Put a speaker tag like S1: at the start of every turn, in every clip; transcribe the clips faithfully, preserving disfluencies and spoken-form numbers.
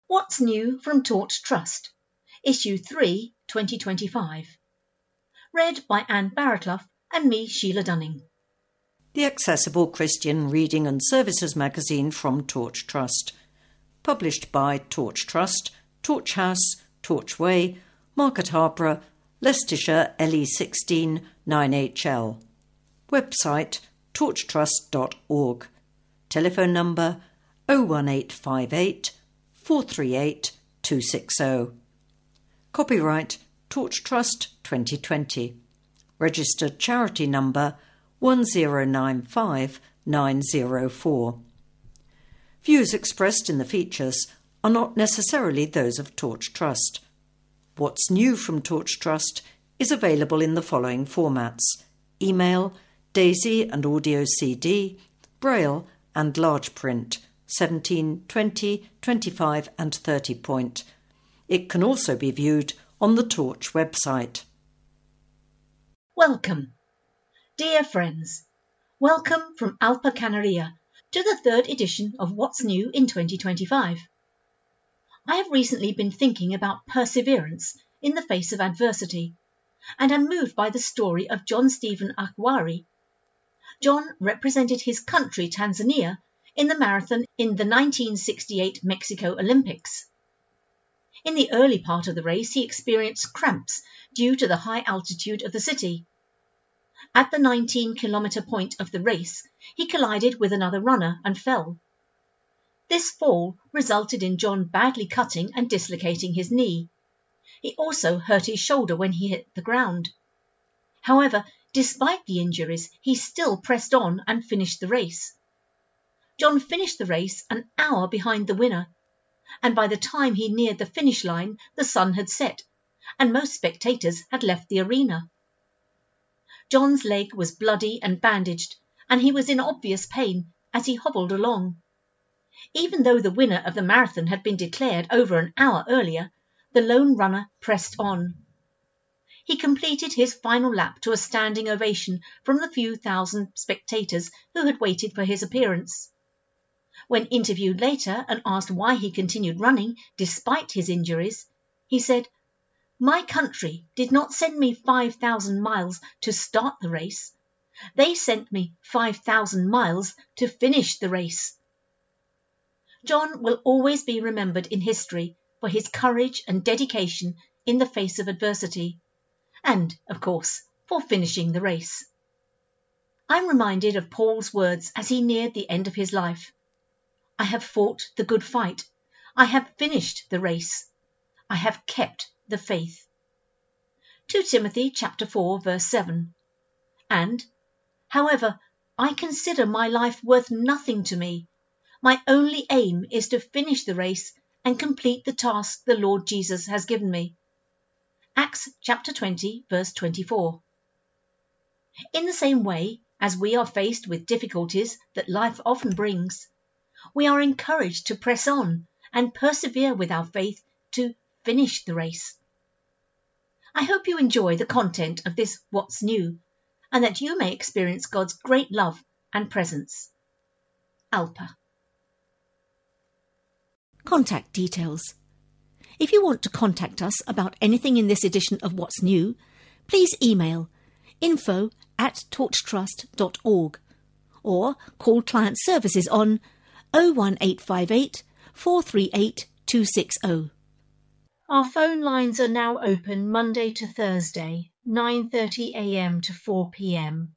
S1: What's New from Torch Trust, Issue three, twenty twenty-five. Read by Anne Barraclough and me, Sheila Dunning.
S2: The accessible Christian reading and services magazine from Torch Trust. Published by Torch Trust, Torch House, Torch Way, Market Harborough, Leicestershire L E sixteen nine H L. Website torch trust dot org. Telephone number oh one eight five eight, four three eight, two six oh. Copyright Torch Trust twenty twenty. Registered charity number one zero nine five nine zero four. Views expressed in the features are not necessarily those of Torch Trust. What's New from Torch Trust is available in the following formats: email, Daisy and audio C D, Braille and large print, seventeen, twenty, twenty-five and thirty point. It can also be viewed on the Torch website.
S1: Welcome. Dear friends, welcome from Alpa Canaria to the third edition of What's New in twenty twenty-five. I have recently been thinking about perseverance in the face of adversity, and am moved by the story of John Stephen Akhwari. John represented his country, Tanzania, in the marathon in the nineteen sixty-eight Mexico Olympics. In the early part of the race, he experienced cramps due to the high altitude of the city. At the nineteen kilometre point of the race, he collided with another runner and fell. This fall resulted in John badly cutting and dislocating his knee. He also hurt his shoulder when he hit the ground. However, despite the injuries, he still pressed on and finished the race. John finished the race an hour behind the winner, and by the time he neared the finish line, the sun had set, and most spectators had left the arena. John's leg was bloody and bandaged, and he was in obvious pain as he hobbled along. Even though the winner of the marathon had been declared over an hour earlier, the lone runner pressed on. He completed his final lap to a standing ovation from the few thousand spectators who had waited for his appearance. When interviewed later and asked why he continued running despite his injuries, he said, "My country did not send me five thousand miles to start the race. They sent me five thousand miles to finish the race." John will always be remembered in history for his courage and dedication in the face of adversity, and, of course, for finishing the race. I'm reminded of Paul's words as he neared the end of his life. "I have fought the good fight. I have finished the race. I have kept the faith." Second Timothy chapter four, verse seven. And, "However, I consider my life worth nothing to me. My only aim is to finish the race and complete the task the Lord Jesus has given me." Acts chapter twenty, verse twenty-four. In the same way, as we are faced with difficulties that life often brings, we are encouraged to press on and persevere with our faith to finish the race. I hope you enjoy the content of this What's New, and that you may experience God's great love and presence. Alpa. Contact details. If you want to contact us about anything in this edition of What's New, please email info at torch trust dot org or call client services on oh one eight five eight, four three eight, two six oh. Our phone lines are now open Monday to Thursday, nine thirty a m to four p m.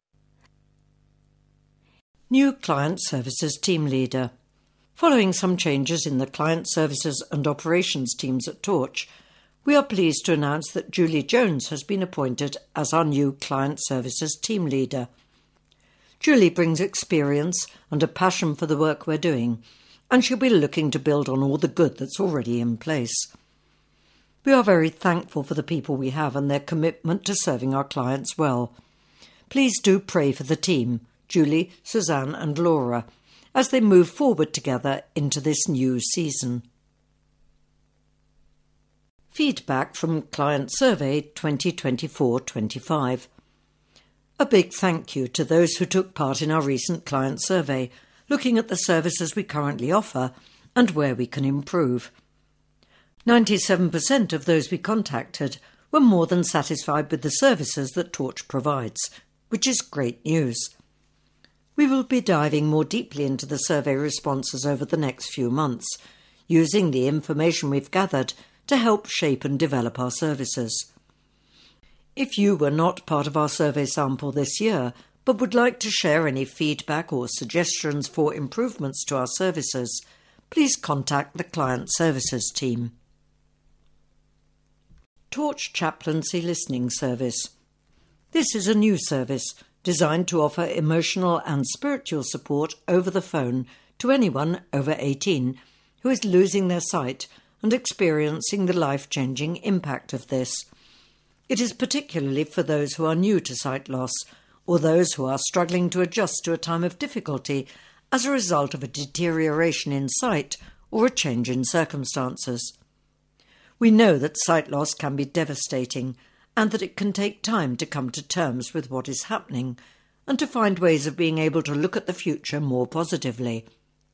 S2: New Client Services Team Leader. Following some changes in the Client Services and Operations teams at Torch, we are pleased to announce that Julie Jones has been appointed as our new Client Services Team Leader. Julie brings experience and a passion for the work we're doing, and she'll be looking to build on all the good that's already in place. We are very thankful for the people we have and their commitment to serving our clients well. Please do pray for the team, Julie, Suzanne and Laura, as they move forward together into this new season. Feedback from Client Survey twenty twenty-four twenty-five. A big thank you to those who took part in our recent client survey, looking at the services we currently offer and where we can improve. ninety-seven percent of those we contacted were more than satisfied with the services that Torch provides, which is great news. We will be diving more deeply into the survey responses over the next few months, using the information we've gathered to help shape and develop our services. If you were not part of our survey sample this year, but would like to share any feedback or suggestions for improvements to our services, please contact the Client Services team. Torch Chaplaincy Listening Service. This is a new service designed to offer emotional and spiritual support over the phone to anyone over eighteen who is losing their sight and experiencing the life-changing impact of this. It is particularly for those who are new to sight loss or those who are struggling to adjust to a time of difficulty as a result of a deterioration in sight or a change in circumstances. We know that sight loss can be devastating and that it can take time to come to terms with what is happening and to find ways of being able to look at the future more positively.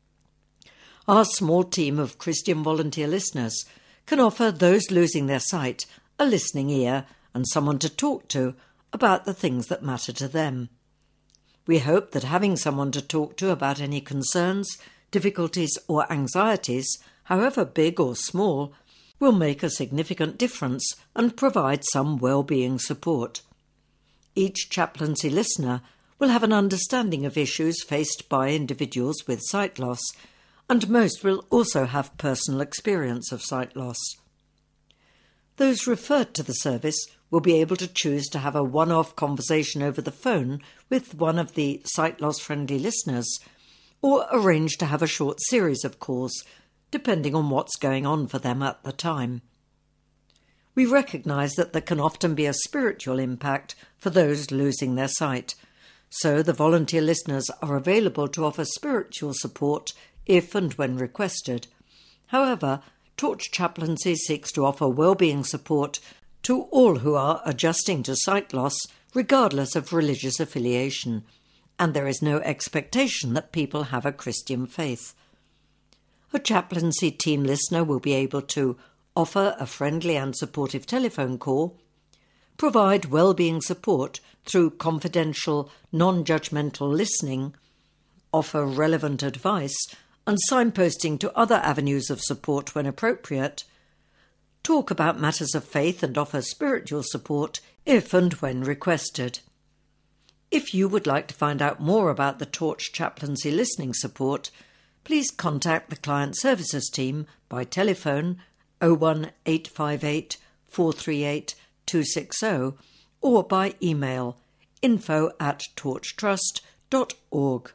S2: Our small team of Christian volunteer listeners can offer those losing their sight a listening ear and someone to talk to about the things that matter to them. We hope that having someone to talk to about any concerns, difficulties or anxieties, however big or small, will make a significant difference and provide some well-being support. Each chaplaincy listener will have an understanding of issues faced by individuals with sight loss, and most will also have personal experience of sight loss. Those referred to the service will be able to choose to have a one-off conversation over the phone with one of the sight loss-friendly listeners, or arrange to have a short series of calls, depending on what's going on for them at the time. We recognise that there can often be a spiritual impact for those losing their sight, so the volunteer listeners are available to offer spiritual support if and when requested. However, Torch Chaplaincy seeks to offer well-being support to all who are adjusting to sight loss, regardless of religious affiliation, and there is no expectation that people have a Christian faith. A chaplaincy team listener will be able to offer a friendly and supportive telephone call, provide well-being support through confidential, non-judgmental listening, offer relevant advice and signposting to other avenues of support when appropriate, talk about matters of faith and offer spiritual support if and when requested. If you would like to find out more about the Torch Chaplaincy listening support, please contact the Client Services team by telephone oh one eight five eight, four three eight, two six oh or by email info at torchtrust dot org.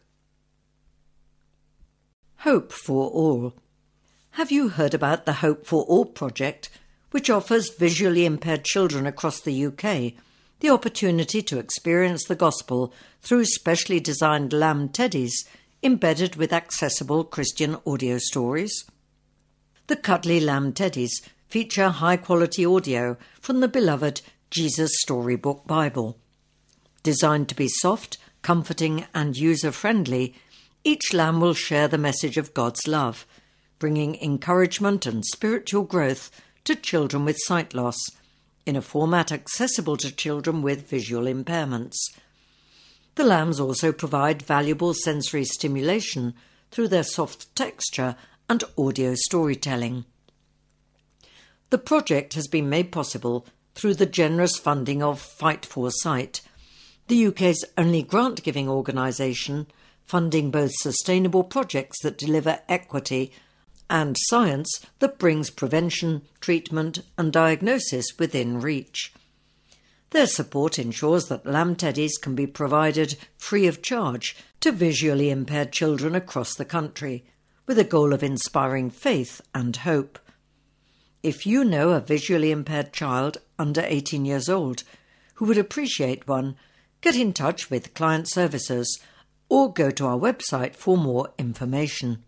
S2: Hope for All. Have you heard about the Hope for All project, which offers visually impaired children across the U K the opportunity to experience the gospel through specially designed lamb teddies embedded with accessible Christian audio stories? The Cuddly Lamb Teddies feature high-quality audio from the beloved Jesus Storybook Bible. Designed to be soft, comforting and user-friendly, each lamb will share the message of God's love, bringing encouragement and spiritual growth to children with sight loss, in a format accessible to children with visual impairments. The lambs also provide valuable sensory stimulation through their soft texture and audio storytelling. The project has been made possible through the generous funding of Fight for Sight, the U K's only grant-giving organisation funding both sustainable projects that deliver equity and science that brings prevention, treatment and diagnosis within reach. Their support ensures that lamb teddies can be provided free of charge to visually impaired children across the country, with a goal of inspiring faith and hope. If you know a visually impaired child under eighteen years old who would appreciate one, get in touch with Client Services or go to our website for more information.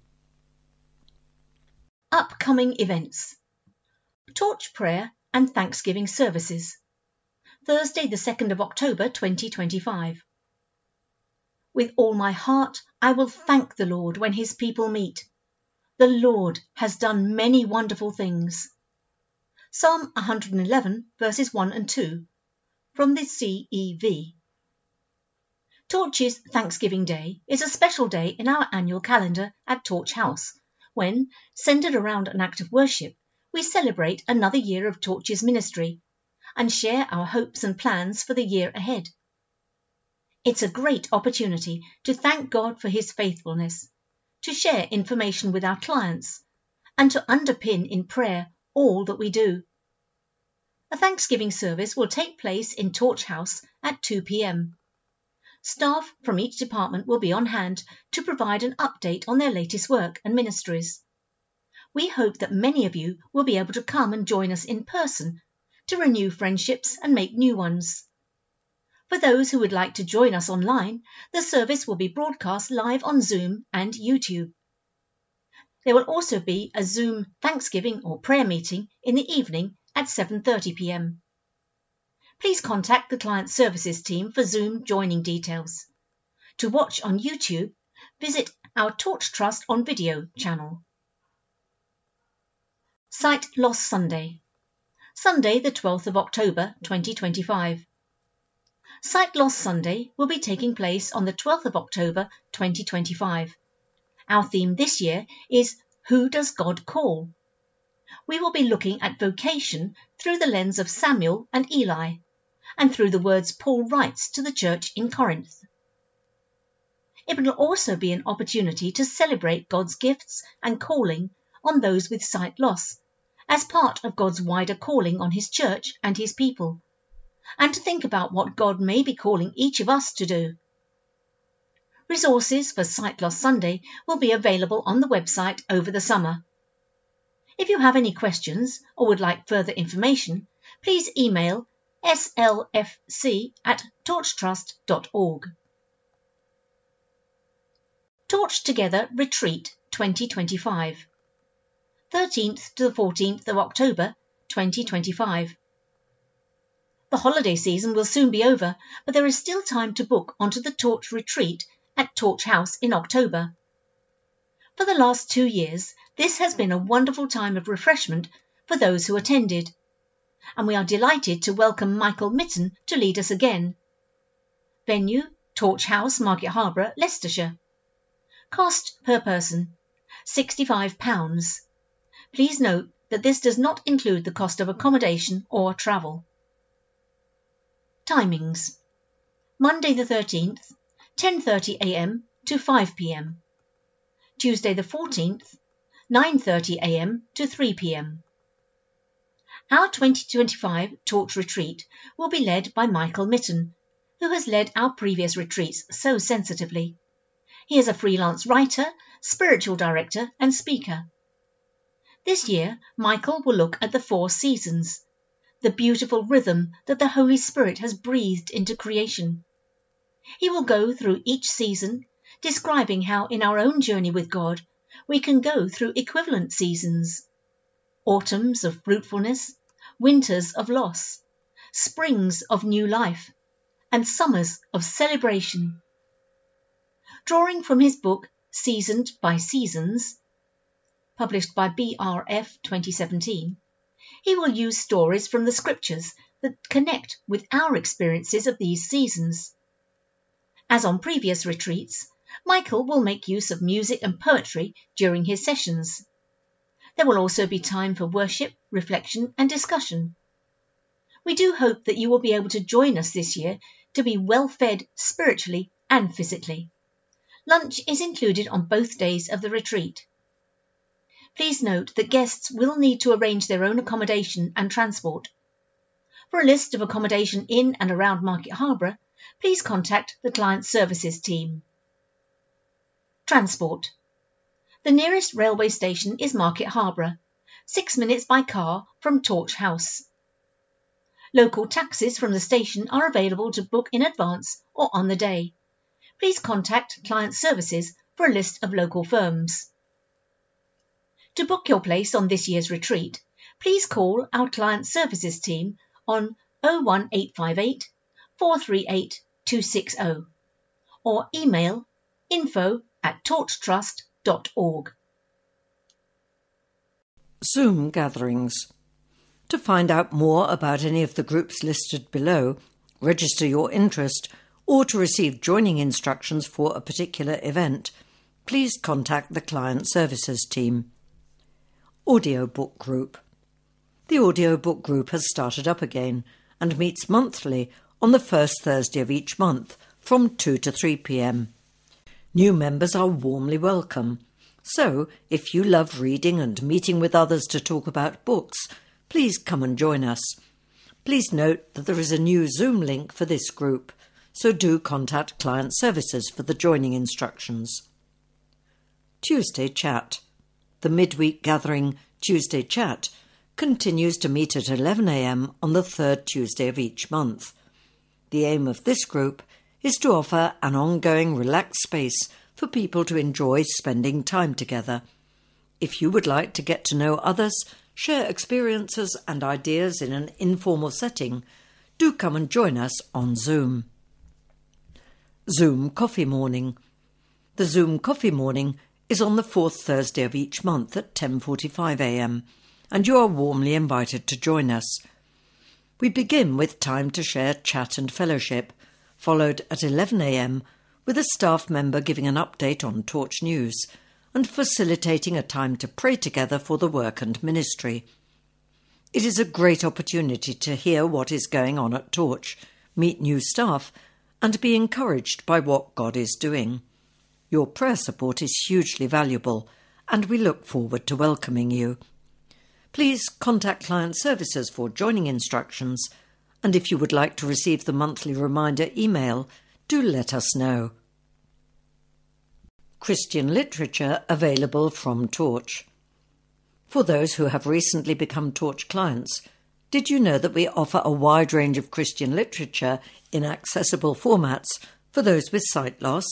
S1: Upcoming events. Torch Prayer and Thanksgiving Services. Thursday the second of October twenty twenty-five. With all my heart I will thank the Lord when his people meet. The Lord has done many wonderful things. Psalm one hundred eleven verses one and two from the C E V. Torch's Thanksgiving Day is a special day in our annual calendar at Torch House, when, centred around an act of worship, we celebrate another year of Torch's ministry and share our hopes and plans for the year ahead. It's a great opportunity to thank God for his faithfulness, to share information with our clients, and to underpin in prayer all that we do. A Thanksgiving service will take place in Torch House at two p.m. Staff from each department will be on hand to provide an update on their latest work and ministries. We hope that many of you will be able to come and join us in person to renew friendships and make new ones. For those who would like to join us online, the service will be broadcast live on Zoom and YouTube. There will also be a Zoom Thanksgiving or prayer meeting in the evening at seven thirty p.m. Please contact the Client Services team for Zoom joining details. To watch on YouTube, visit our Torch Trust on Video channel. Sight Loss Sunday. Sunday the twelfth of October twenty twenty-five. Sight Loss Sunday will be taking place on the twelfth of October twenty twenty-five. Our theme this year is Who Does God Call? We will be looking at vocation through the lens of Samuel and Eli, and through the words Paul writes to the church in Corinth. It will also be an opportunity to celebrate God's gifts and calling on those with sight loss, as part of God's wider calling on his church and his people, and to think about what God may be calling each of us to do. Resources for Sight Loss Sunday will be available on the website over the summer. If you have any questions or would like further information, please email s l f c at torch trust dot org. Torch Together Retreat twenty twenty-five. thirteenth to the fourteenth of October twenty twenty-five. The holiday season will soon be over, but there is still time to book onto the Torch Retreat at Torch House in October. For the last two years, this has been a wonderful time of refreshment for those who attended, and we are delighted to welcome Michael Mitten to lead us again. Venue, Torch House, Market Harborough, Leicestershire. Cost per person, sixty-five pounds. Please note that this does not include the cost of accommodation or travel. Timings. Monday the thirteenth, ten thirty a.m. to five p.m. Tuesday the fourteenth, nine thirty a.m. to three p.m. Our twenty twenty-five Torch Retreat will be led by Michael Mitten, who has led our previous retreats so sensitively. He is a freelance writer, spiritual director and speaker. This year, Michael will look at the four seasons, the beautiful rhythm that the Holy Spirit has breathed into creation. He will go through each season, describing how in our own journey with God, we can go through equivalent seasons. Autumns of fruitfulness, winters of loss, springs of new life, and summers of celebration. Drawing from his book, Seasoned by Seasons, published by B R F twenty seventeen, he will use stories from the scriptures that connect with our experiences of these seasons. As on previous retreats, Michael will make use of music and poetry during his sessions. There will also be time for worship, reflection and discussion. We do hope that you will be able to join us this year to be well fed spiritually and physically. Lunch is included on both days of the retreat. Please note that guests will need to arrange their own accommodation and transport. For a list of accommodation in and around Market Harborough, please contact the Client Services team. Transport. The nearest railway station is Market Harborough, six minutes by car from Torch House. Local taxis from the station are available to book in advance or on the day. Please contact Client Services for a list of local firms. To book your place on this year's retreat, please call our Client Services team on oh one eight five eight, four three eight, two six oh or email info at torch trust dot org.
S2: Zoom gatherings. To find out more about any of the groups listed below, register your interest, or to receive joining instructions for a particular event, please contact the Client Services team. Audiobook Group. The Audiobook Group has started up again and meets monthly on the first Thursday of each month from two to three p m. New members are warmly welcome. So, if you love reading and meeting with others to talk about books, please come and join us. Please note that there is a new Zoom link for this group, so do contact Client Services for the joining instructions. Tuesday Chat. The midweek gathering Tuesday Chat continues to meet at eleven a m on the third Tuesday of each month. The aim of this group is to offer an ongoing relaxed space for people to enjoy spending time together. If you would like to get to know others, share experiences and ideas in an informal setting, do come and join us on Zoom. Zoom Coffee Morning. The Zoom Coffee Morning is on the fourth Thursday of each month at ten forty-five a m, and you are warmly invited to join us. We begin with time to share chat and fellowship, followed at eleven a m with a staff member giving an update on Torch News and facilitating a time to pray together for the work and ministry. It is a great opportunity to hear what is going on at Torch, meet new staff, and be encouraged by what God is doing. Your prayer support is hugely valuable, and we look forward to welcoming you. Please contact Client Services for joining instructions, and if you would like to receive the monthly reminder email, do let us know. Christian literature available from Torch. For those who have recently become Torch clients, did you know that we offer a wide range of Christian literature in accessible formats for those with sight loss?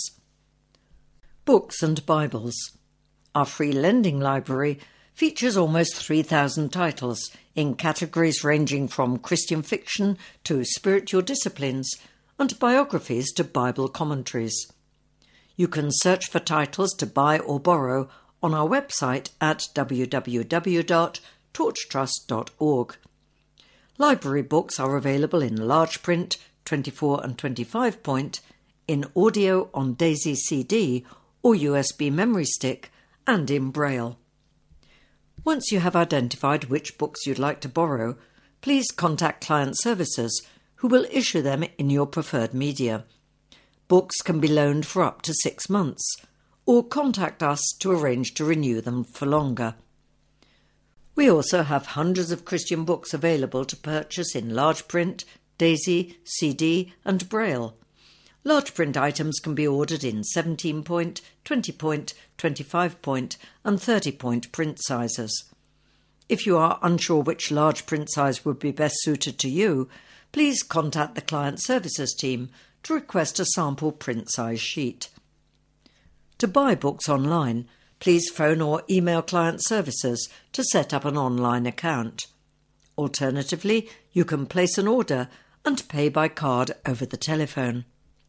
S2: Books and Bibles. Our free lending library features almost three thousand titles in categories ranging from Christian fiction to spiritual disciplines and biographies to Bible commentaries. You can search for titles to buy or borrow on our website at w w w dot torch trust dot org. Library books are available in large print, twenty-four and twenty-five point, in audio on DAISY C D or U S B memory stick, and in Braille. Once you have identified which books you'd like to borrow, please contact Client Services, who will issue them in your preferred media. Books can be loaned for up to six months, or contact us to arrange to renew them for longer. We also have hundreds of Christian books available to purchase in large print, DAISY, C D and Braille. Large print items can be ordered in seventeen point, twenty point, twenty-five point and thirty point print sizes. If you are unsure which large print size would be best suited to you, please contact the Client Services team to request a sample print size sheet. To buy books online, please phone or email Client Services to set up an online account. Alternatively, you can place an order and pay by card over the telephone.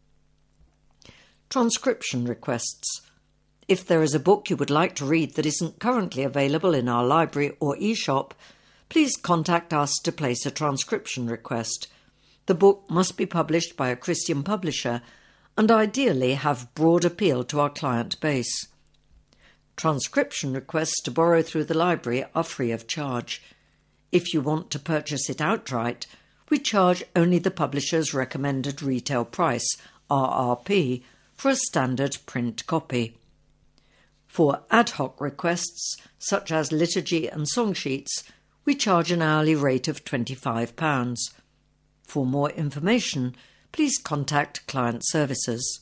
S2: Transcription requests. If there is a book you would like to read that isn't currently available in our library or e-shop, please contact us to place a transcription request. The book must be published by a Christian publisher and ideally have broad appeal to our client base. Transcription requests to borrow through the library are free of charge. If you want to purchase it outright, we charge only the publisher's recommended retail price, R R P, for a standard print copy. For ad hoc requests, such as liturgy and song sheets, we charge an hourly rate of twenty-five pounds. For more information, please contact Client Services.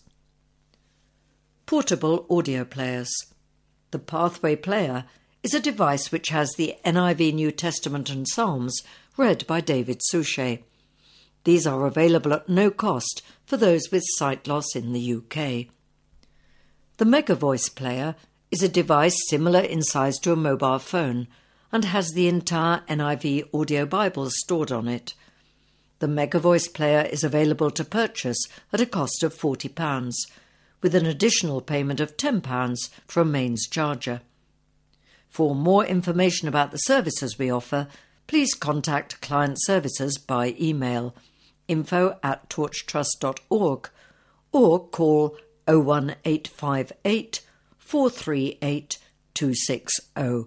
S2: Portable audio players. The Pathway Player is a device which has the N I V New Testament and Psalms read by David Suchet. These are available at no cost for those with sight loss in the U K. The Mega Voice Player is a device similar in size to a mobile phone and has the entire N I V audio Bible stored on it. The Mega Voice Player is available to purchase at a cost of forty pounds, with an additional payment of ten pounds for a mains charger. For more information about the services we offer, please contact Client Services by email info at torchtrust dot org or call oh one eight five eight, four three eight, two six oh.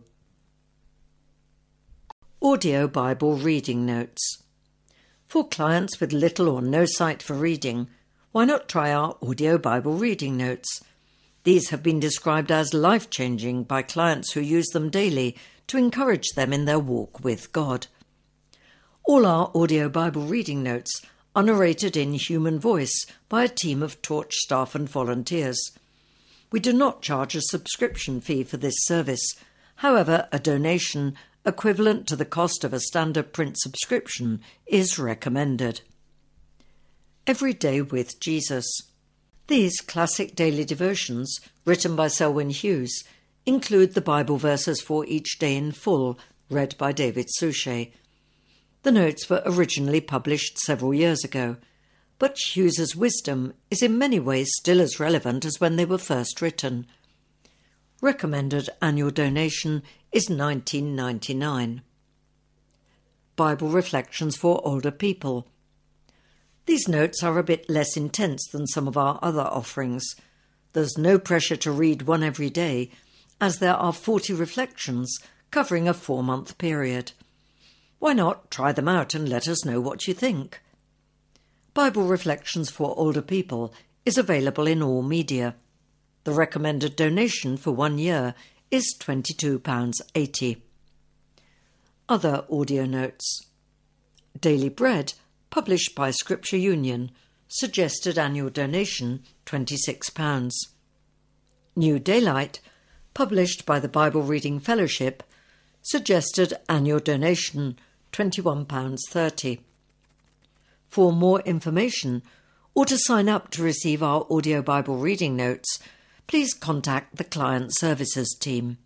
S2: Audio Bible Reading Notes. For clients with little or no sight for reading, why not try our Audio Bible Reading Notes? These have been described as life-changing by clients who use them daily to encourage them in their walk with God. All our Audio Bible Reading Notes are narrated in human voice by a team of Torch staff and volunteers. We do not charge a subscription fee for this service. However, a donation equivalent to the cost of a standard print subscription is recommended. Every Day with Jesus. These classic daily devotions, written by Selwyn Hughes, include the Bible verses for each day in full, read by David Suchet. The notes were originally published several years ago, but Hughes's wisdom is in many ways still as relevant as when they were first written. Recommended annual donation is nineteen ninety-nine. Bible Reflections for Older People. These notes are a bit less intense than some of our other offerings. There's no pressure to read one every day, as there are forty reflections covering a four-month period. Why not try them out and let us know what you think? Bible Reflections for Older People is available in all media. The recommended donation for one year is twenty-two pounds eighty. Other audio notes. Daily Bread, published by Scripture Union, suggested annual donation twenty-six pounds. New Daylight, published by the Bible Reading Fellowship, suggested annual donation twenty-one pounds thirty. For more information or to sign up to receive our audio Bible reading notes, please contact the Client Services team.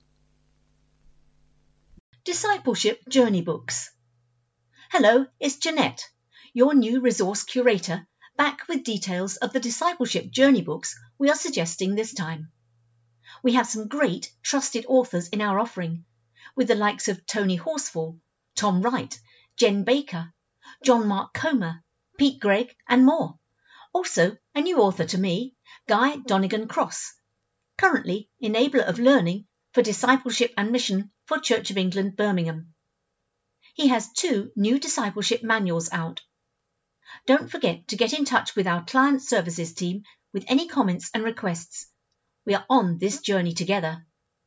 S1: Discipleship Journey Books. Hello, it's Jeanette, your new resource curator, back with details of the Discipleship Journey Books we are suggesting this time. We have some great, trusted authors in our offering, with the likes of Tony Horsfall, Tom Wright, Jen Baker, John Mark Comer, Pete Gregg, and more. Also, a new author to me, Guy Donegan Cross, currently Enabler of Learning for Discipleship and Mission for Church of England, Birmingham. He has two new discipleship manuals out. Don't forget to get in touch with our Client Services team with any comments and requests. We are on this journey together.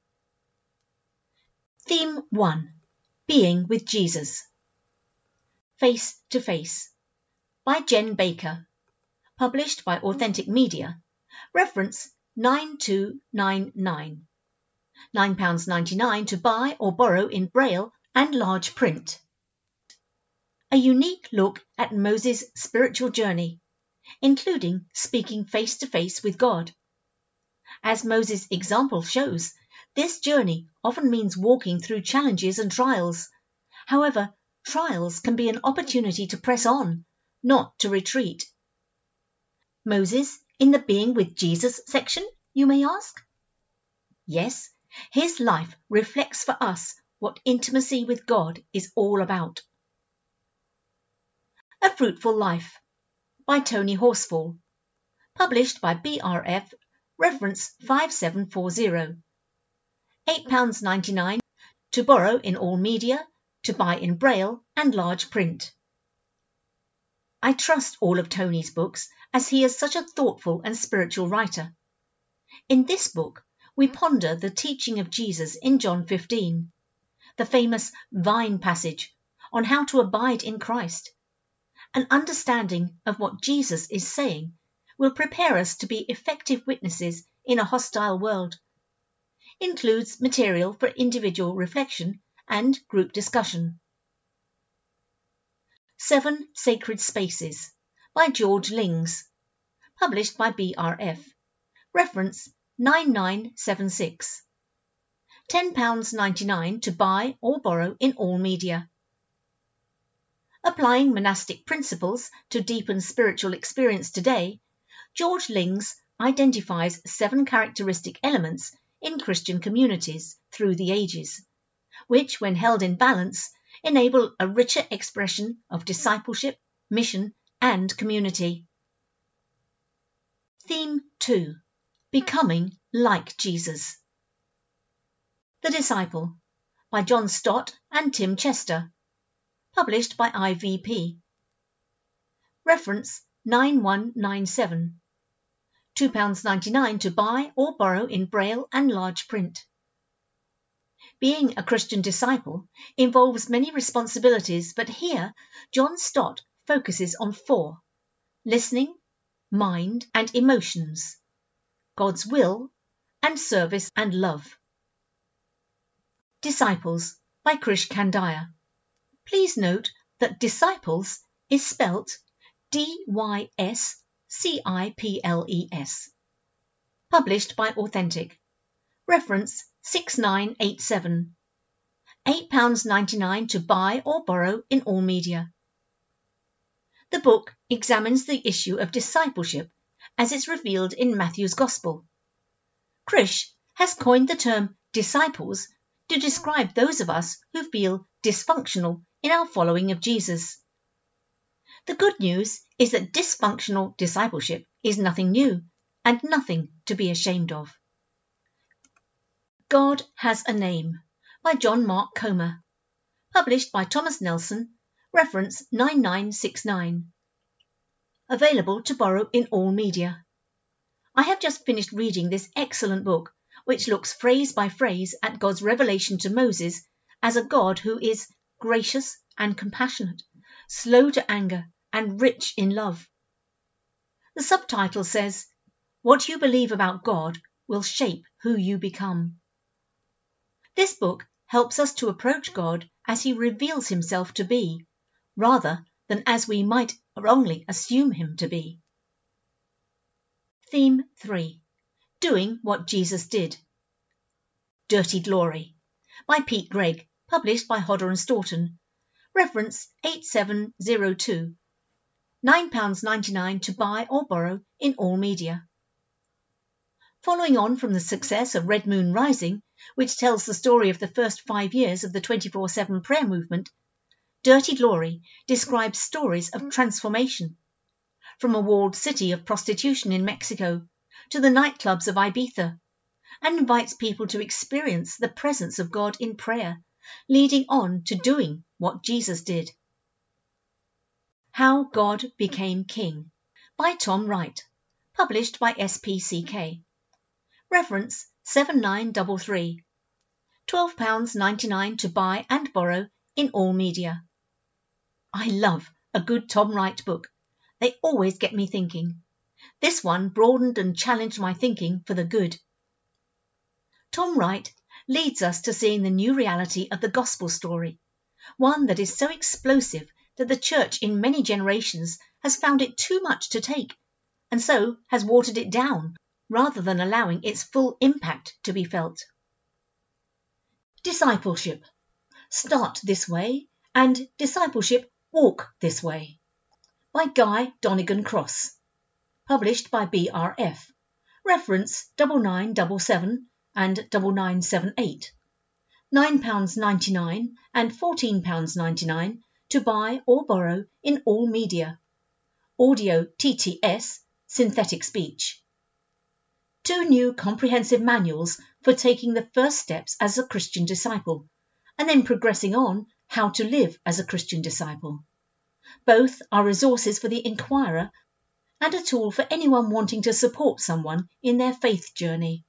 S1: Theme one. Being with Jesus. Face to Face, by Jen Baker, published by Authentic Media, reference nine two nine nine, nine pounds ninety-nine to buy or borrow in Braille and large print. A unique look at Moses' spiritual journey, including speaking face to face with God. As Moses' example shows, this journey often means walking through challenges and trials. However, trials can be an opportunity to press on, not to retreat. Moses in the Being with Jesus section, you may ask? Yes, his life reflects for us what intimacy with God is all about. A Fruitful Life, by Tony Horsfall, published by B R F, reference five seven four zero, eight pounds ninety-nine to borrow in all media, to buy in Braille and large print. I trust all of Tony's books as he is such a thoughtful and spiritual writer. In this book, we ponder the teaching of Jesus in John fifteen, the famous vine passage on how to abide in Christ. An understanding of what Jesus is saying will prepare us to be effective witnesses in a hostile world. Includes material for individual reflection and group discussion. Seven Sacred Spaces, by George Lings, published by B R F, reference nine nine seven six, ten pounds ninety-nine to buy or borrow in all media. Applying monastic principles to deepen spiritual experience today, George Lings identifies seven characteristic elements in Christian communities through the ages, which, when held in balance, enable a richer expression of discipleship, mission, and community. Theme two. Becoming like Jesus. The Disciple by John Stott and Tim Chester. Published by I V P. Reference nine one nine seven. two pounds ninety-nine to buy or borrow in Braille and large print. Being a Christian disciple involves many responsibilities, but here John Stott focuses on four: listening, mind and emotions, God's will, and service and love. Disciples by Krish Kandiah. Please note that disciples is spelt D Y S C I P L E S. Published by Authentic. Reference six nine eight seven. eight pounds ninety-nine to buy or borrow in all media. The book examines the issue of discipleship as it's revealed in Matthew's Gospel. Krish has coined the term disciples to describe those of us who feel dysfunctional in our following of Jesus. The good news is that dysfunctional discipleship is nothing new and nothing to be ashamed of. God Has a Name by John Mark Comer. Published by Thomas Nelson. Reference nine nine six nine. Available to borrow in all media. I have just finished reading this excellent book, which looks phrase by phrase at God's revelation to Moses as a God who is gracious and compassionate, slow to anger and rich in love. The subtitle says, "What you believe about God will shape who you become." This book helps us to approach God as he reveals himself to be, rather than as we might wrongly assume him to be. Theme three. Doing what Jesus did. Dirty Glory by Pete Greig, published by Hodder and Stoughton. Reference eight seven zero two. nine pounds ninety-nine to buy or borrow in all media. Following on from the success of Red Moon Rising, which tells the story of the first five years of the twenty-four seven prayer movement, Dirty Glory describes stories of transformation, from a walled city of prostitution in Mexico to the nightclubs of Ibiza, and invites people to experience the presence of God in prayer, leading on to doing what Jesus did. How God Became King by Tom Wright, published by S P C K. Reference seven nine three three. twelve pounds ninety-nine to buy and borrow in all media. I love a good Tom Wright book. They always get me thinking. This one broadened and challenged my thinking for the good. Tom Wright leads us to seeing the new reality of the gospel story, one that is so explosive that the church in many generations has found it too much to take, and so has watered it down rather than allowing its full impact to be felt. Discipleship. Start this way, and discipleship walk this way. By Guy Donegan Cross. Published by B R F. Reference nine nine seven seven and nine nine seven eight. nine pounds ninety-nine and fourteen pounds ninety-nine to buy or borrow in all media. Audio T T S, synthetic speech. Two new comprehensive manuals for taking the first steps as a Christian disciple, and then progressing on how to live as a Christian disciple. Both are resources for the inquirer and a tool for anyone wanting to support someone in their faith journey.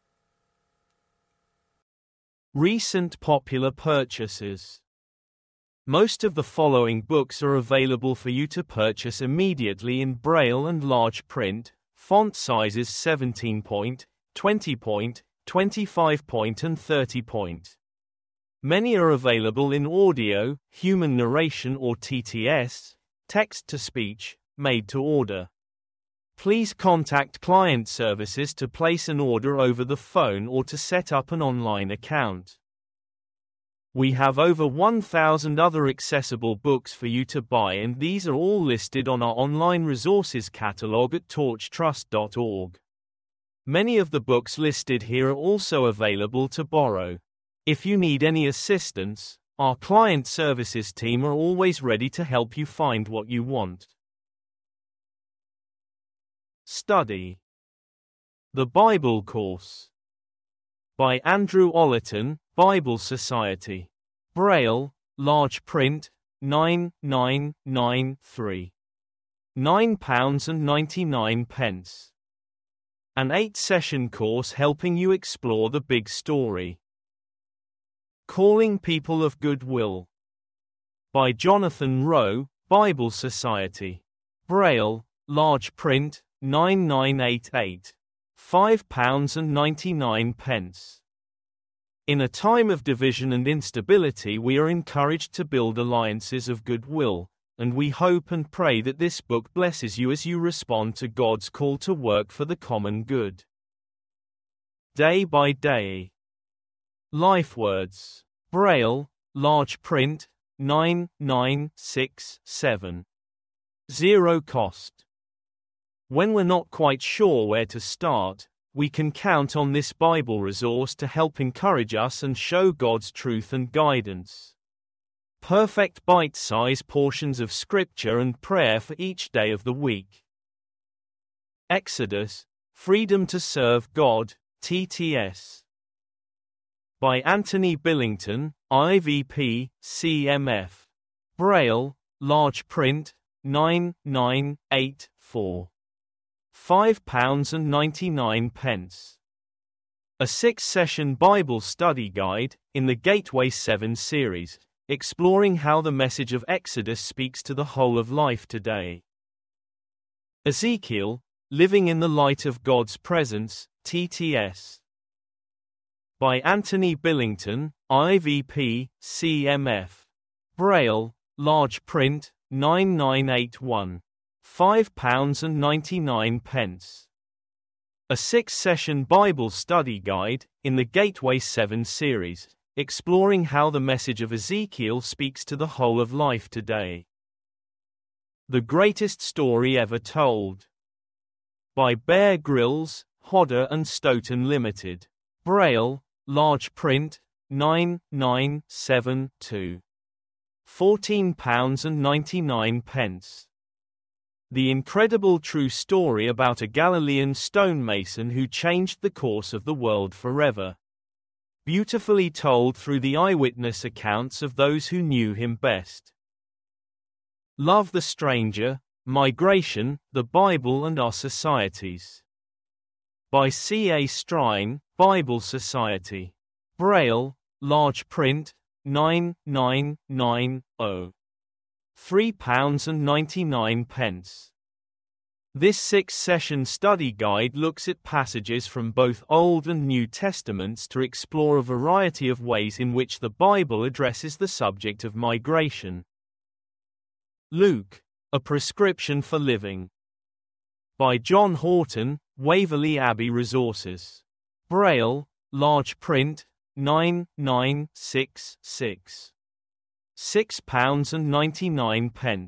S3: Recent popular purchases. Most of the following books are available for you to purchase immediately in Braille and large print, font sizes seventeen point, twenty point, twenty-five point and thirty point. Many are available in audio, human narration or T T S, text-to-speech, made to order. Please contact client services to place an order over the phone or to set up an online account. We have over one thousand other accessible books for you to buy, and these are all listed on our online resources catalogue at torch trust dot org. Many of the books listed here are also available to borrow. If you need any assistance, Our client services team are always ready to help you find what you want. Study The Bible Course by Andrew Ollerton, Bible Society. Braille, large print, nine nine nine three. nine pounds ninety-nine. An eight-session course helping you explore the big story. Calling People of Goodwill by Jonathan Rowe, Bible Society. Braille, large print, nine nine eight eight. five pounds ninety-nine. In a time of division and instability, we are encouraged to build alliances of goodwill, and we hope and pray that this book blesses you as you respond to God's call to work for the common good. Day by Day. Life Words. Braille, large print, nine nine six seven. Zero cost. When we're not quite sure where to start, we can count on this Bible resource to help encourage us and show God's truth and guidance. Perfect bite-sized portions of scripture and prayer for each day of the week. Exodus, Freedom to Serve God, T T S. By Anthony Billington, I V P, C M F. Braille, large print, nine nine eight four. five pounds ninety-nine. A six-session Bible study guide, in the Gateway seven series, exploring how the message of Exodus speaks to the whole of life today. Ezekiel, Living in the Light of God's Presence, T T S. By Anthony Billington, I V P, C M F. Braille, large print, nine nine eight one. five pounds ninety-nine. A six-session Bible study guide, in the Gateway seven series, exploring how the message of Ezekiel speaks to the whole of life today. The Greatest Story Ever Told. By Bear Grylls, Hodder and Stoughton Limited. Braille, large print, nine nine seven two. fourteen pounds ninety-nine. The incredible true story about a Galilean stonemason who changed the course of the world forever. Beautifully told through the eyewitness accounts of those who knew him best. Love the Stranger, Migration, the Bible and Our Societies. By C A Strine, Bible Society. Braille, large print, nine nine nine zero. three pounds ninety-nine. This six-session study guide looks at passages from both Old and New Testaments to explore a variety of ways in which the Bible addresses the subject of migration. Luke, A Prescription for Living. By John Horton, Waverley Abbey Resources. Braille, large print, nine nine six six. six pounds ninety-nine.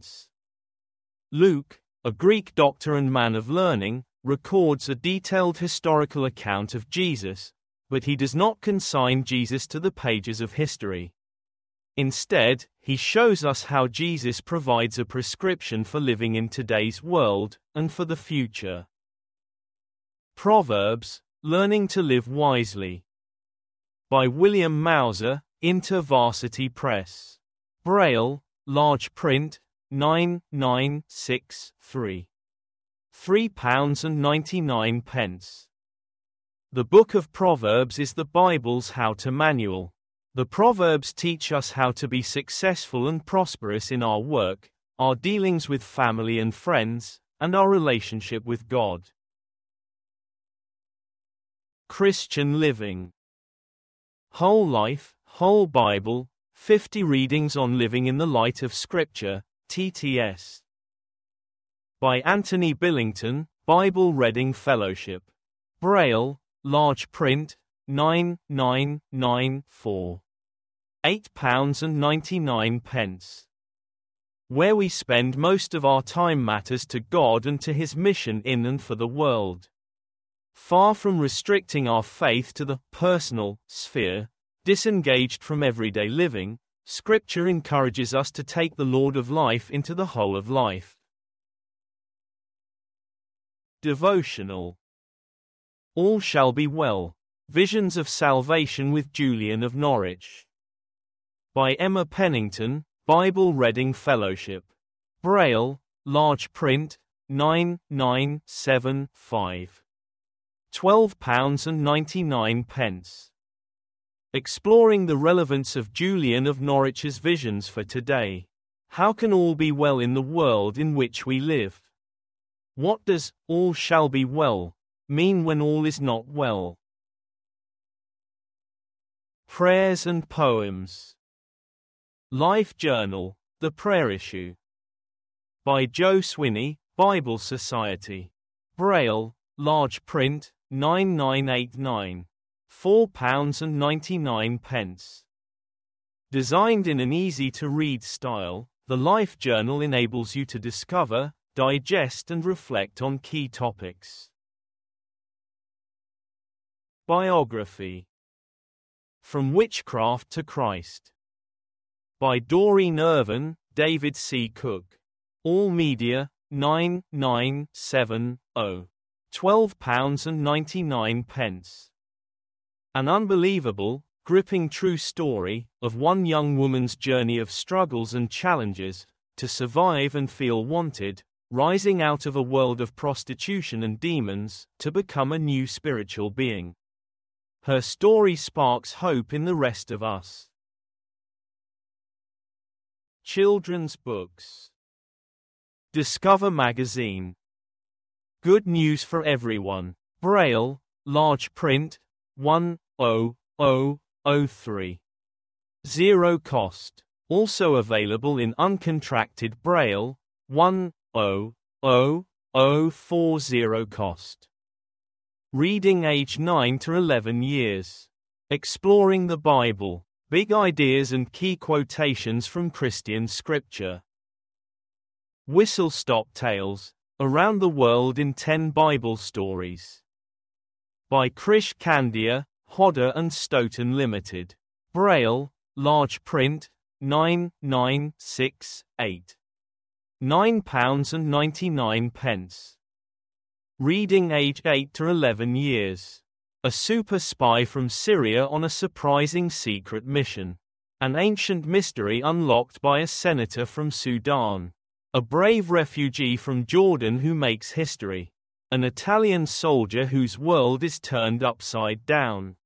S3: Luke, a Greek doctor and man of learning, records a detailed historical account of Jesus, but he does not consign Jesus to the pages of history. Instead, he shows us how Jesus provides a prescription for living in today's world, and for the future. Proverbs, Learning to Live Wisely. By William Mauser, InterVarsity Press. Braille, large print, nine nine six three. three pounds ninety-nine. The Book of Proverbs is the Bible's how-to manual. The Proverbs teach us how to be successful and prosperous in our work, our dealings with family and friends, and our relationship with God. Christian Living. Whole Life, Whole Bible, fifty Readings on Living in the Light of Scripture, T T S. By Anthony Billington, Bible Reading Fellowship. Braille, large print, nine nine nine four. eight pounds ninety-nine. Where we spend most of our time matters to God and to His mission in and for the world. Far from restricting our faith to the personal sphere, disengaged from everyday living, Scripture encourages us to take the Lord of life into the whole of life. Devotional. All Shall Be Well. Visions of Salvation with Julian of Norwich. By Emma Pennington, Bible Reading Fellowship. Braille, large print, nine nine seven five. twelve pounds ninety-nine. Exploring the relevance of Julian of Norwich's visions for today. How can all be well in the world in which we live? What does all shall be well mean when all is not well? Prayers and Poems. Life Journal, The Prayer Issue. By Joe Swinney, Bible Society. Braille, large print, nine nine eight nine. four pounds ninety-nine. Designed in an easy-to-read style, the Life Journal enables you to discover, digest and reflect on key topics. Biography. From Witchcraft to Christ. By Doreen Irvin, David C. Cook. All Media, nine nine seven zero. twelve pounds ninety-nine. An unbelievable, gripping true story of one young woman's journey of struggles and challenges to survive and feel wanted, rising out of a world of prostitution and demons to become a new spiritual being. Her story sparks hope in the rest of us. Children's books. Discover Magazine. Good News for Everyone. Braille, large print, one thousand three. Zero cost. Also available in uncontracted Braille, one thousand forty cost. Reading age nine to eleven years. Exploring the Bible. Big ideas and key quotations from Christian scripture. Whistle Stop Tales. Around the World in ten Bible Stories. By Krish Kandia, Hodder and Stoughton Limited. Braille, large print, nine nine six eight. nine pounds ninety-nine. Reading age eight to eleven years. A super spy from Syria on a surprising secret mission. An ancient mystery unlocked by a senator from Sudan. A brave refugee from Jordan who makes history. An Italian soldier whose world is turned upside down.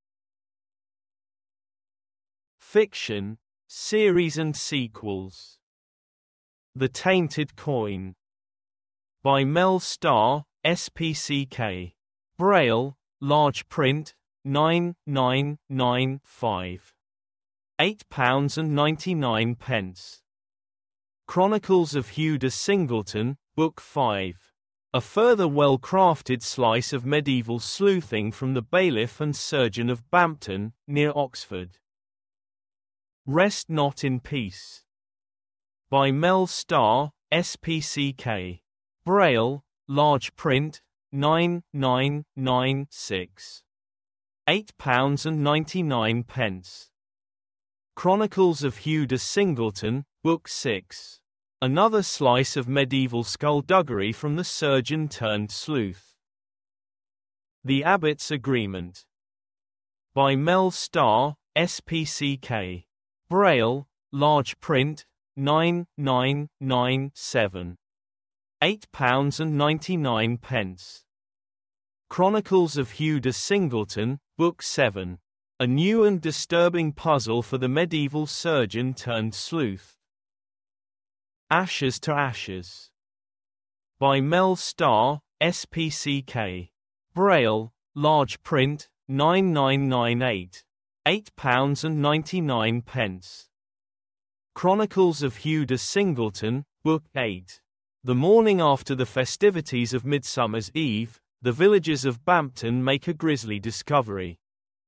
S3: Fiction, series and sequels. The Tainted Coin. By Mel Starr, S P C K. Braille, large print, nine nine nine five. eight pounds ninety-nine. Chronicles of Hugh de Singleton, Book five. A further well-crafted slice of medieval sleuthing from the bailiff and surgeon of Bampton, near Oxford. Rest Not in Peace. By Mel Starr, S P C K. Braille, large print, nine nine nine six. eight pounds ninety-nine. Chronicles of Hugh de Singleton, Book six. Another slice of medieval skullduggery from the surgeon-turned-sleuth. The Abbot's Agreement. By Mel Starr, S P C K. Braille, large print, nine nine nine seven. eight pounds ninety-nine. Chronicles of Hugh de Singleton, Book seven. A new and disturbing puzzle for the medieval surgeon-turned-sleuth. Ashes to Ashes. By Mel Starr, S P C K. Braille, large print, nine nine nine eight. eight pounds ninety-nine. Chronicles of Hugh de Singleton, Book eight. The morning after the festivities of Midsummer's Eve, the villagers of Bampton make a grisly discovery.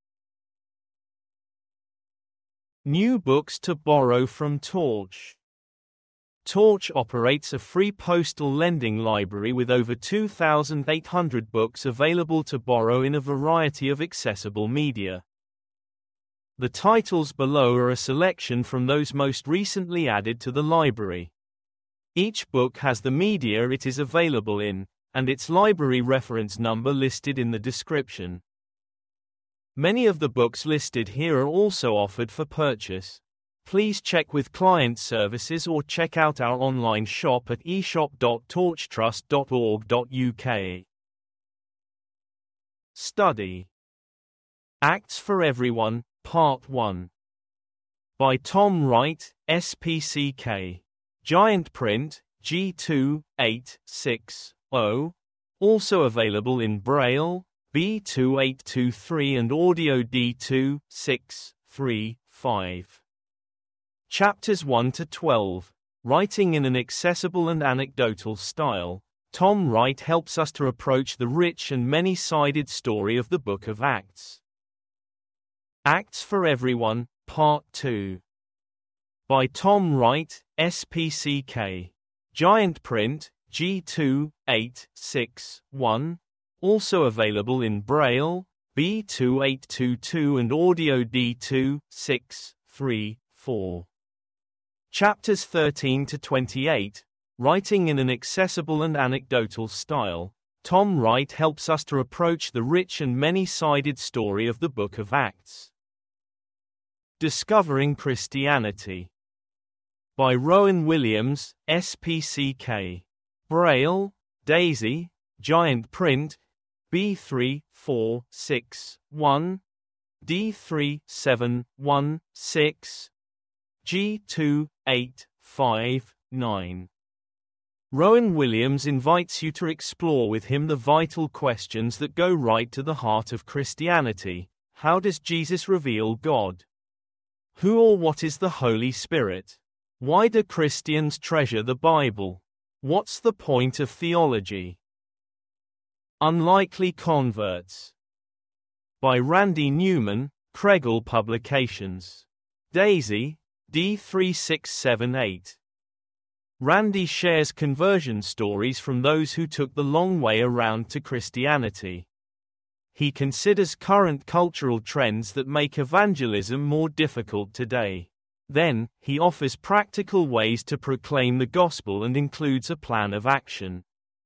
S3: New books to borrow from Torch. Torch operates a free postal lending library with over two thousand eight hundred books available to borrow in a variety of accessible media. The titles below are a selection from those most recently added to the library. Each book has the media it is available in, and its library reference number listed in the description. Many of the books listed here are also offered for purchase. Please check with client services or check out our online shop at e shop dot torch trust dot org dot U K. Study Acts for Everyone, Part one. By Tom Wright, S P C K. Giant Print, G two eight six zero. Also available in Braille, B two eight two three and Audio D two six three five. Chapters one to twelve. Writing in an accessible and anecdotal style, Tom Wright helps us to approach the rich and many-sided story of the Book of Acts. Acts for Everyone, Part two. By Tom Wright, S P C K. Giant Print, G two eight six one. Also available in Braille, B two eight two two and Audio D two six three four. Chapters thirteen to twenty-eight. Writing in an accessible and anecdotal style, Tom Wright helps us to approach the rich and many-sided story of the Book of Acts. Discovering Christianity. By Rowan Williams, S P C K. Braille, Daisy, Giant Print, B three four six one, D three seven one six, G two eight five nine. Rowan Williams invites you to explore with him the vital questions that go right to the heart of Christianity. How does Jesus reveal God? Who or what is the Holy Spirit? Why do Christians treasure the Bible? What's the point of theology? Unlikely Converts. By Randy Newman, Kregel Publications. Daisy, D three six seven eight. Randy shares conversion stories from those who took the long way around to Christianity. He considers current cultural trends that make evangelism more difficult today. Then, he offers practical ways to proclaim the gospel and includes a plan of action.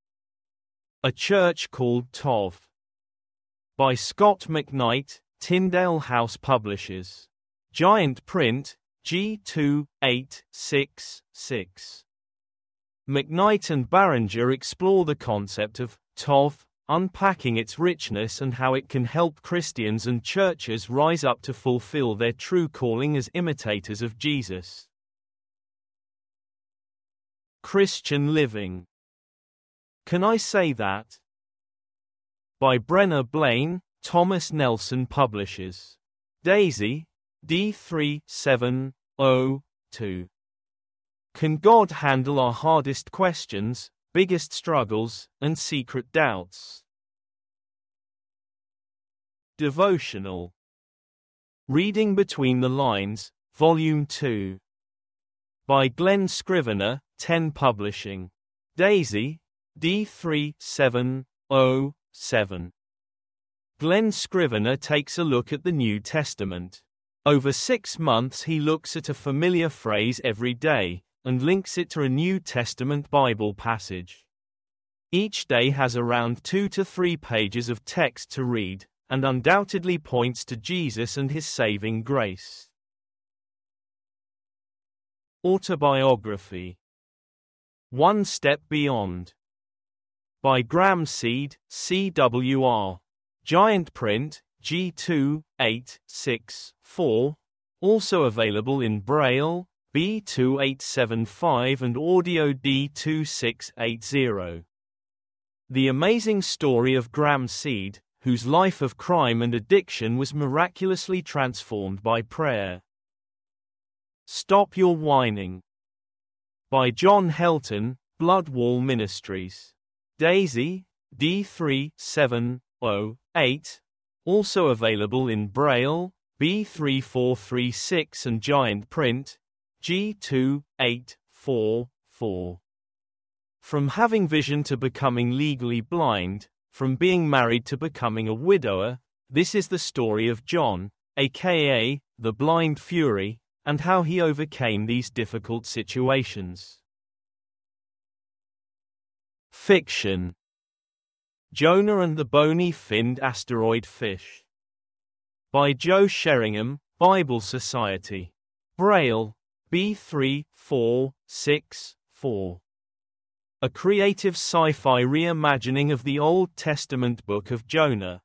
S3: A Church Called Tov. By Scott McKnight, Tyndale House Publishers. Giant Print, G two eight six six. McKnight and Barringer explore the concept of Tov, unpacking its richness and how it can help Christians and churches rise up to fulfill their true calling as imitators of Jesus. Christian Living. Can I Say That? By Brenna Blaine, Thomas Nelson Publishers. Daisy, D three seven zero two. Can God handle our hardest questions, biggest struggles, and secret doubts? Devotional. Reading Between the Lines, Volume two. By Glenn Scrivener, ten Publishing. Daisy, D three seven zero seven. Glenn Scrivener takes a look at the New Testament. Over six months he looks at a familiar phrase every day, and links it to a New Testament Bible passage. Each day has around two to three pages of text to read, and undoubtedly points to Jesus and his saving grace. Autobiography. One Step Beyond. By Graham Seed, C W R. Giant Print, G two eight six four. Also available in Braille, B two eight seven five and Audio D two six eight zero. The amazing story of Graham Seed, whose life of crime and addiction was miraculously transformed by prayer. Stop Your Whining. By John Helton, Bloodwall Ministries. Daisy, D three seven zero eight. Also available in Braille, B three four three six and Giant Print, G two eight four four. From having vision to becoming legally blind, from being married to becoming a widower, this is the story of John, aka the blind fury, and how he overcame these difficult situations. Fiction: Jonah and the Bony-Finned Asteroid Fish. By Joe Sheringham, Bible Society. Braille, B three four six four. A creative sci-fi reimagining of the Old Testament book of Jonah.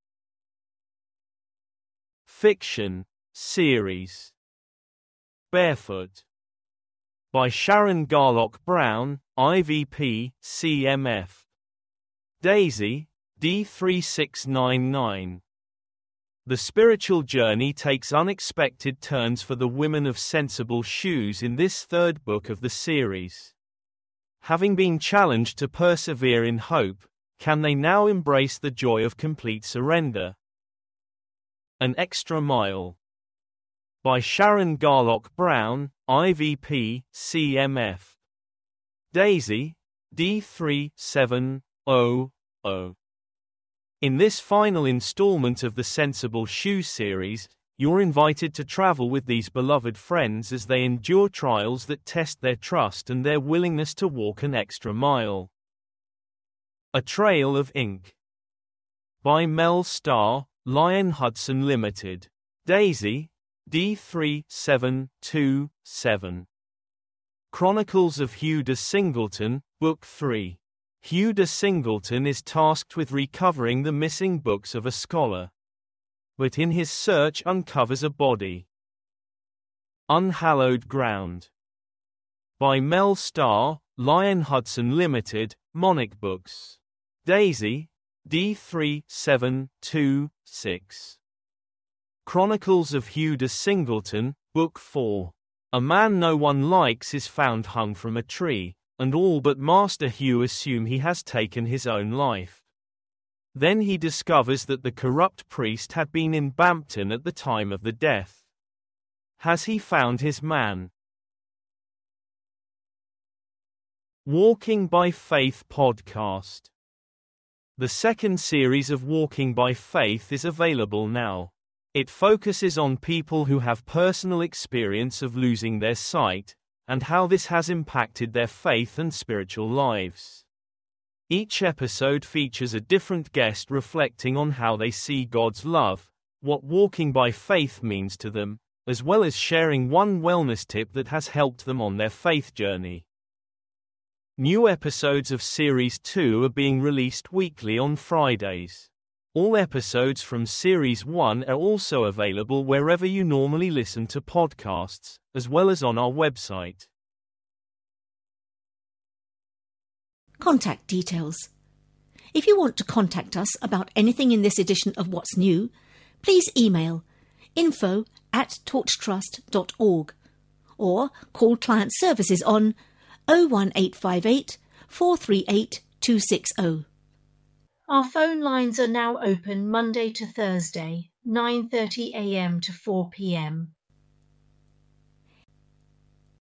S3: Fiction series: Barefoot. By Sharon Garlock Brown, I V P, C M F. Daisy, D three six nine nine. The spiritual journey takes unexpected turns for the women of Sensible Shoes in this third book of the series. Having been challenged to persevere in hope, can they now embrace the joy of complete surrender? An Extra Mile. By Sharon Garlock Brown, I V P, C M F. Daisy, D three seven zero zero. In this final installment of the Sensible Shoes series, you're invited to travel with these beloved friends as they endure trials that test their trust and their willingness to walk an extra mile. A Trail of Ink. By Mel Starr, Lion Hudson Limited. Daisy, D three seven two seven. Chronicles of Hugh de Singleton, Book three. Hugh de Singleton is tasked with recovering the missing books of a scholar, but in his search uncovers a body. Unhallowed Ground. By Mel Starr, Lion Hudson Limited, Monarch Books. Daisy, D three seven two six. Chronicles of Hugh de Singleton, Book four. A man no one likes is found hung from a tree, and all but Master Hugh assume he has taken his own life. Then he discovers that the corrupt priest had been in Bampton at the time of the death. Has he found his man? Walking by Faith podcast. The second series of Walking by Faith is available now. It focuses on people who have personal experience of losing their sight, and how this has impacted their faith and spiritual lives. Each episode features a different guest reflecting on how they see God's love, what walking by faith means to them, as well as sharing one wellness tip that has helped them on their faith journey. New episodes of Series two are being released weekly on Fridays. All episodes from Series one are also available wherever you normally listen to podcasts, as well as on our website.
S1: Contact details. If you want to contact us about anything in this edition of What's New, please email info at torchtrust dot org or call client services on oh one eight five eight, four three eight, two six zero. Our phone lines are now open Monday to Thursday, nine thirty a m to four p m